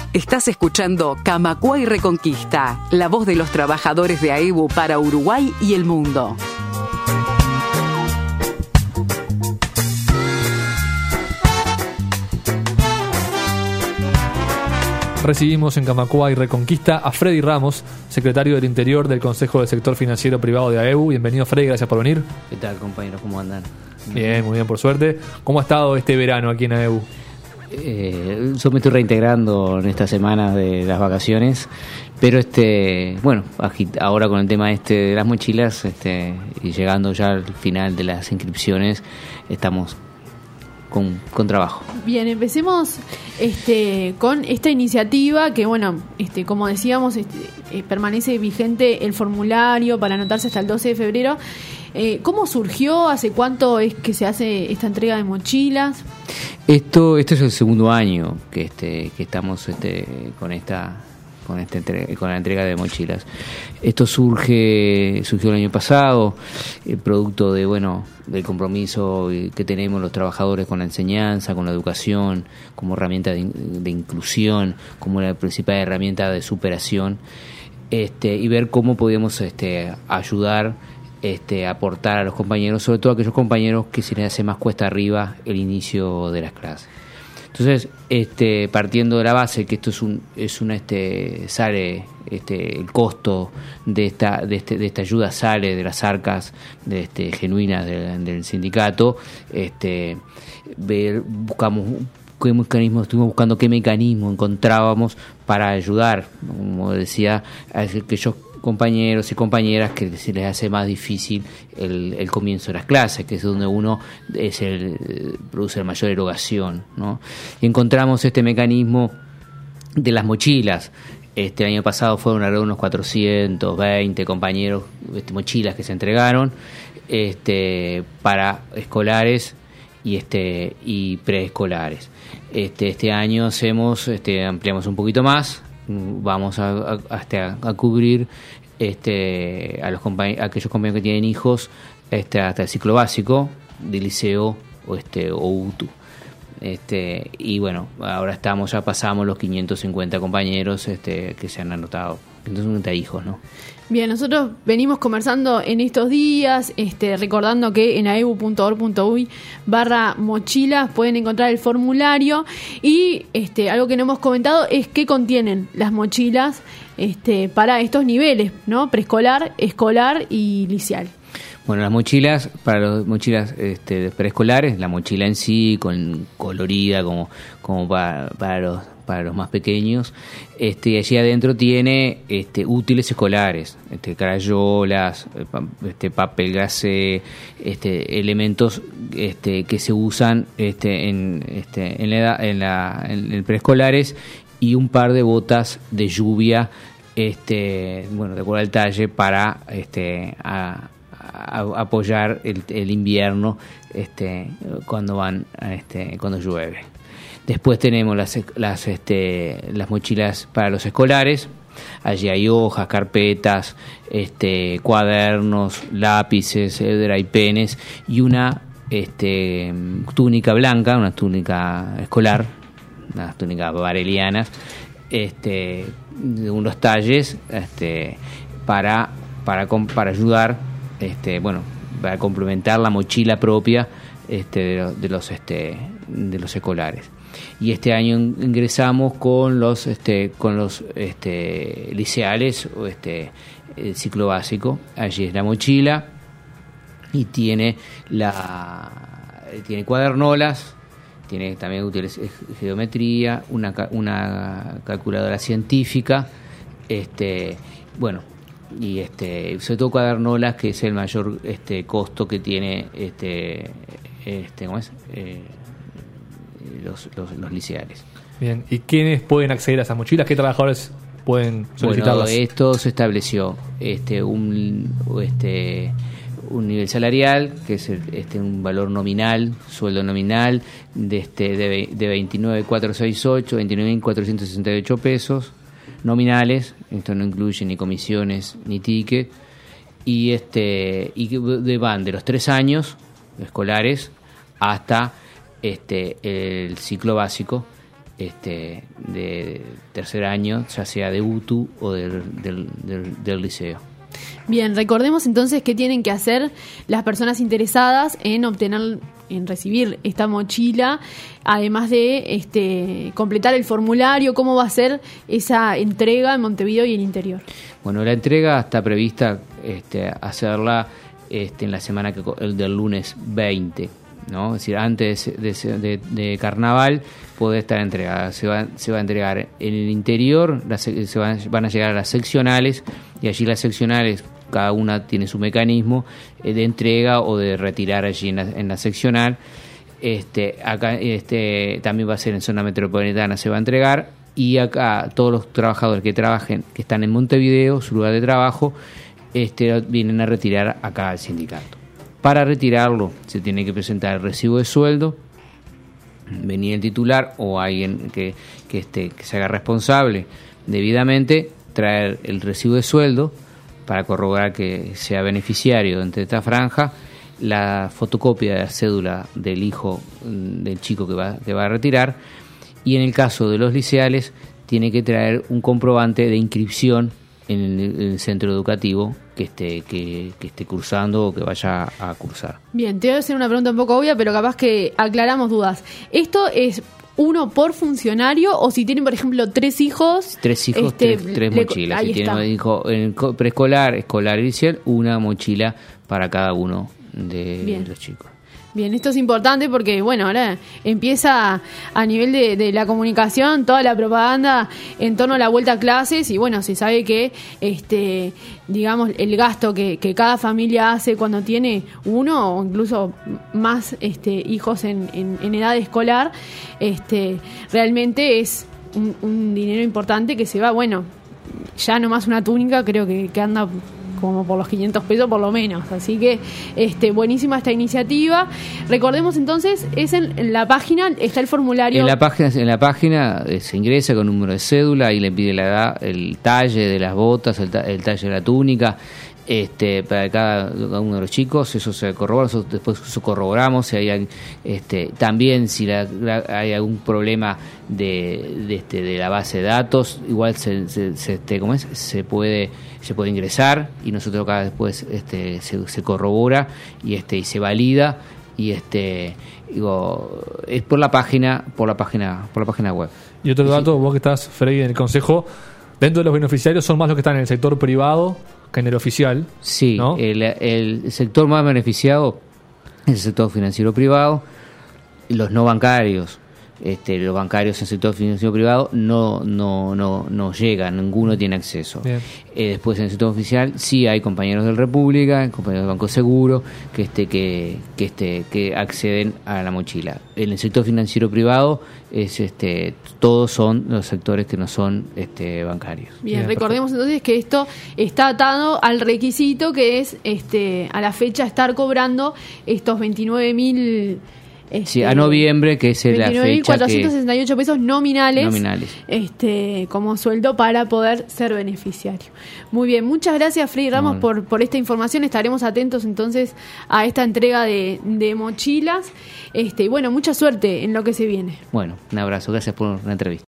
Estás escuchando Camacuay Reconquista, la voz de los trabajadores de AEBU para Uruguay y el mundo. Recibimos en Camacuay Reconquista a Freddy Ramos, secretario del Interior del Consejo del Sector Financiero Privado de AEBU. Bienvenido, Freddy, gracias por venir. ¿Qué tal, compañeros? ¿Cómo andan? Bien, muy bien, por suerte. ¿Cómo ha estado este verano aquí en AEBU? Yo me estoy reintegrando en estas semanas de las vacaciones, pero ahora con el tema de las mochilas, y llegando ya al final de las inscripciones, estamos con trabajo. Bien, empecemos con esta iniciativa que, como decíamos, permanece vigente el formulario para anotarse hasta el 12 de febrero. ¿Cómo surgió? ¿Hace cuánto es que se hace esta entrega de mochilas? Esto es el segundo año que estamos con la entrega de mochilas. Esto surgió el año pasado, producto del compromiso que tenemos los trabajadores con la enseñanza, con la educación, como herramienta de inclusión, como la principal herramienta de superación, y ver cómo podemos ayudar, aportar a los compañeros, sobre todo a aquellos compañeros que se les hace más cuesta arriba el inicio de las clases. Entonces, partiendo de la base que esto sale, el costo de esta ayuda sale de las arcas genuinas del sindicato, buscamos qué mecanismo, estuvimos buscando qué mecanismo encontrábamos para ayudar, como decía, a aquellos compañeros y compañeras que se les hace más difícil el comienzo de las clases, que es donde uno produce la mayor erogación, ¿no? Y encontramos este mecanismo de las mochilas. El año pasado fueron alrededor de unos 420 compañeros, mochilas que se entregaron para escolares y preescolares. Este año ampliamos un poquito más. Vamos a cubrir a aquellos compañeros que tienen hijos hasta el ciclo básico de liceo o UTU. Ahora ya pasamos los 550 compañeros que se han anotado, 550 hijos, ¿no? Bien, nosotros venimos conversando en estos días, recordando que en aebu.org.uy/mochilas pueden encontrar el formulario y algo que no hemos comentado es qué contienen las mochilas para estos niveles, ¿no? Preescolar, escolar y liceal. Bueno, las mochilas, para las mochilas preescolares, la mochila en sí, colorida como para los más pequeños, allí adentro tiene útiles escolares, crayolas, papel glacé, elementos que se usan en preescolares, y un par de botas de lluvia, de acuerdo al talle, para apoyar el invierno cuando llueve. Después tenemos las mochilas para los escolares. Allí hay hojas, carpetas, cuadernos, lápices, y penes, y una túnica blanca, una túnica escolar, unas túnicas varelianas, de unos talles, para ayudar, para complementar la mochila propia de los escolares. Y este año ingresamos con los liceales, el ciclo básico. Allí es la mochila y tiene cuadernolas, tiene también útiles geometría, una calculadora científica, y sobre todo cuadernolas, que es el mayor costo que tiene los liceales. Bien, ¿y quiénes pueden acceder a esas mochilas? ¿Qué trabajadores pueden solicitarlas? Bueno, esto se estableció un nivel salarial, que es un valor nominal, sueldo nominal de 29.468, 29.468 pesos nominales. Esto no incluye ni comisiones ni ticket, y van de los 3 años escolares hasta el ciclo básico, de tercer año, ya sea de UTU o del liceo. Bien, recordemos entonces qué tienen que hacer las personas interesadas en recibir esta mochila, además de completar el formulario. ¿Cómo va a ser esa entrega en Montevideo y el interior? Bueno, la entrega está prevista hacerla en la semana del lunes 20, ¿no? Es decir, antes de Carnaval puede estar entregada. Se va a entregar en el interior, van a llegar a las seccionales, y allí las seccionales cada una tiene su mecanismo de entrega o de retirar allí en la seccional. Acá también va a ser en zona metropolitana, se va a entregar, y acá todos los trabajadores que están en Montevideo, su lugar de trabajo, vienen a retirar acá al sindicato. Para retirarlo se tiene que presentar el recibo de sueldo, venir el titular o alguien que se haga responsable debidamente, traer el recibo de sueldo para corroborar que sea beneficiario de esta franja, la fotocopia de la cédula del hijo del chico que va a retirar, y en el caso de los liceales tiene que traer un comprobante de inscripción en el centro educativo que esté cursando o que vaya a cursar. Bien, te voy a hacer una pregunta un poco obvia, pero capaz que aclaramos dudas. ¿Esto es uno por funcionario, o si tienen, por ejemplo, tres hijos, tres mochilas? Si tienen un hijo en preescolar, escolar y liceal, una mochila para cada uno de los chicos. Bien, esto es importante porque, bueno, ahora empieza a nivel de la comunicación toda la propaganda en torno a la vuelta a clases, y bueno, se sabe que digamos, el gasto que cada familia hace cuando tiene uno o incluso más hijos en edad escolar, realmente es un dinero importante que se va, bueno, ya nomás una túnica creo que anda como por los 500 pesos por lo menos, así que buenísima esta iniciativa. Recordemos entonces, es en la página, está el formulario. En la página se ingresa con número de cédula y le pide la edad, el talle de las botas, el talle de la túnica, para cada uno de los chicos. Eso se corrobora, después eso corroboramos si hay también si hay algún problema de la base de datos, igual se puede ingresar, y nosotros acá después se corrobora y se valida, y es por la página web. Y otro dato, vos que estás, Freddy, en el consejo, dentro de los beneficiarios son más los que están en el sector privado que en el oficial. Sí, ¿no? El sector más beneficiado es el sector financiero privado. Los no bancarios, los bancarios en el sector financiero privado no llegan, ninguno tiene acceso. Después en el sector oficial sí hay compañeros del República, compañeros del Banco Seguro que acceden a la mochila. En el sector financiero privado todos son los sectores que no son bancarios. Bien, recordemos entonces que esto está atado al requisito que es a la fecha estar cobrando estos 29.000 sí, a noviembre, que es la fecha 29.468 pesos nominales como sueldo para poder ser beneficiario. Muy bien, muchas gracias, Freddy Ramos, por esta información. Estaremos atentos entonces a esta entrega de mochilas. Y bueno, mucha suerte en lo que se viene. Bueno, un abrazo, gracias por la entrevista.